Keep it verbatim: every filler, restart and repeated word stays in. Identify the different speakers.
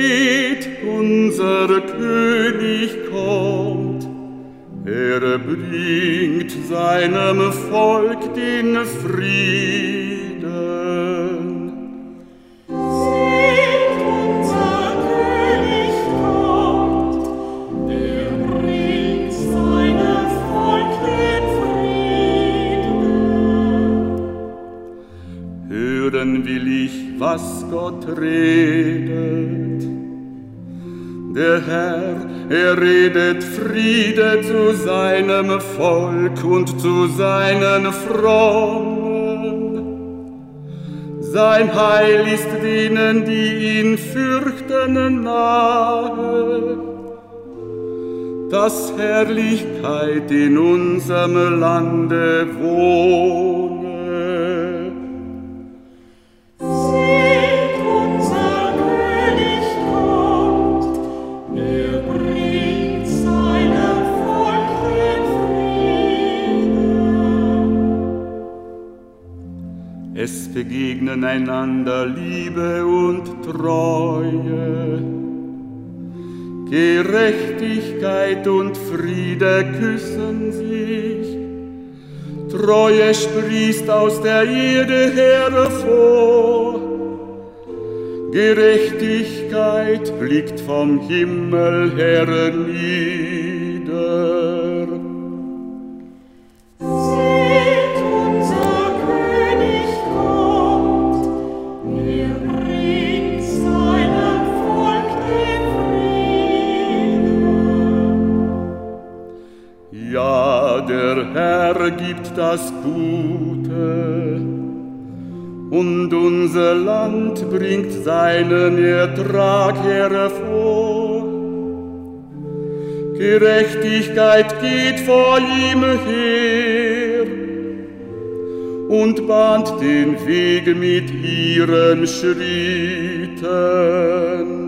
Speaker 1: Seht, unser König kommt, er bringt seinem Volk den Frieden.
Speaker 2: Seht, unser König kommt, er bringt seinem Volk den Frieden.
Speaker 1: Hören will ich, was Gott redet. Der Herr, er redet Friede zu seinem Volk und zu seinen Frommen. Sein Heil ist denen, die ihn fürchten, nahe, dass Herrlichkeit in unserem Lande wohne.
Speaker 2: Seht, unser König kommt, er bringt seinem Volk den Frieden.
Speaker 1: Es begegnen einander Liebe und Treue, Gerechtigkeit und Friede küssen sich. Treue sprießt aus der Erde hervor, Gerechtigkeit blickt vom Himmel hernieder.
Speaker 2: Seht, unser König kommt, er bringt seinem Volk den Frieden.
Speaker 1: Ja, der Herr gibt das Gute, und unser Land bringt seinen Ertrag hervor. Gerechtigkeit geht vor ihm her und bahnt den Weg mit ihren Schritten.